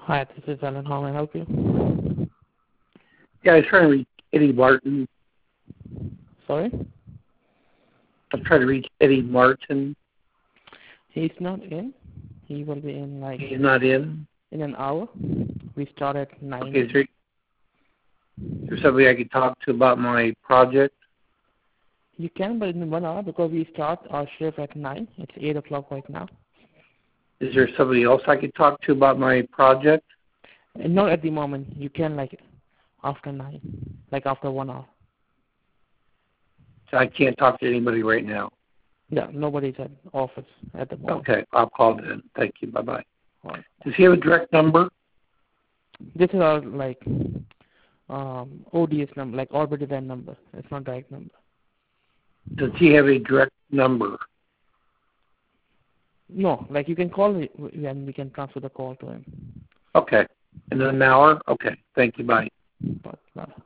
Hi, this is Alan. How may I help you? Yeah, I was trying to reach Eddie Martin. Sorry? I'm trying to reach Eddie Martin. He's not in. He will be in He's not in? in an hour. We start at 9. Okay, is there somebody I could talk to about my project? You can, but in 1 hour because we start our shift at 9. It's 8 o'clock right now. Is there somebody else I could talk to about my project? And not at the moment. You can after 9, after 1 hour. So I can't talk to anybody right now. Yeah, nobody's at office at the moment. Okay, I'll call then. Thank you. Bye-bye. All right. Does he have a direct number? This is our ODS number, orbit event number. It's not direct number. Does he have a direct number? No, you can call it and we can transfer the call to him. Okay. In an hour? Okay. Thank you. Bye. Bye.